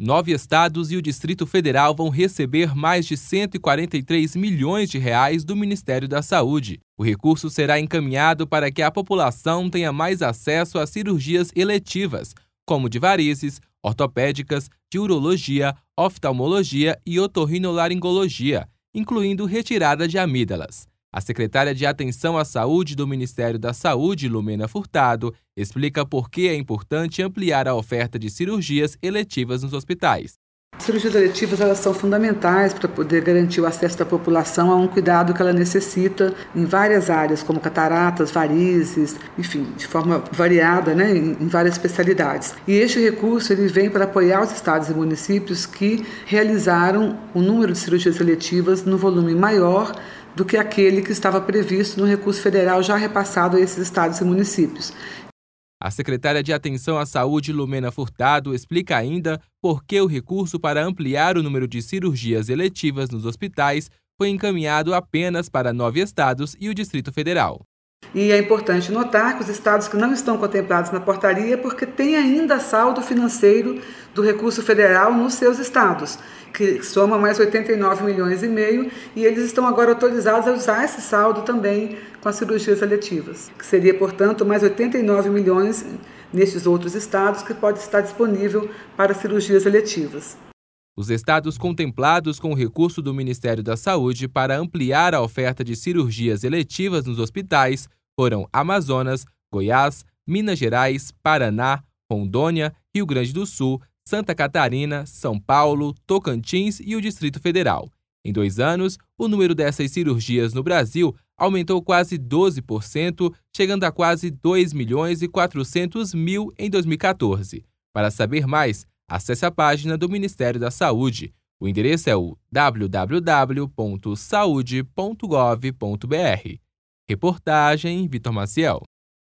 9 estados e o Distrito Federal vão receber mais de R$ 143 milhões do Ministério da Saúde. O recurso será encaminhado para que a população tenha mais acesso a cirurgias eletivas, como de varizes, ortopédicas, de urologia, oftalmologia e otorrinolaringologia, incluindo retirada de amígdalas. A secretária de Atenção à Saúde do Ministério da Saúde, Lumena Furtado, explica por que é importante ampliar a oferta de cirurgias eletivas nos hospitais. As cirurgias eletivas elas são fundamentais para poder garantir o acesso da população a um cuidado que ela necessita em várias áreas, como cataratas, varizes, enfim, de forma variada, em várias especialidades. E este recurso ele vem para apoiar os estados e municípios que realizaram o número de cirurgias eletivas no volume maior do que aquele que estava previsto no recurso federal já repassado a esses estados e municípios. A secretária de Atenção à Saúde, Lumena Furtado, explica ainda por que o recurso para ampliar o número de cirurgias eletivas nos hospitais foi encaminhado apenas para 9 estados e o Distrito Federal. E é importante notar que os estados que não estão contemplados na portaria porque têm ainda saldo financeiro do recurso federal nos seus estados, que soma mais 89 milhões e meio, e eles estão agora autorizados a usar esse saldo também com as cirurgias eletivas, que seria, portanto, mais 89 milhões nestes outros estados que pode estar disponível para cirurgias eletivas. Os estados contemplados com o recurso do Ministério da Saúde para ampliar a oferta de cirurgias eletivas nos hospitais foram Amazonas, Goiás, Minas Gerais, Paraná, Rondônia, Rio Grande do Sul, Santa Catarina, São Paulo, Tocantins e o Distrito Federal. Em 2 anos, o número dessas cirurgias no Brasil aumentou quase 12%, chegando a quase 2.400.000 em 2014. Para saber mais, acesse a página do Ministério da Saúde. O endereço é o www.saude.gov.br. Reportagem Vitor Maciel.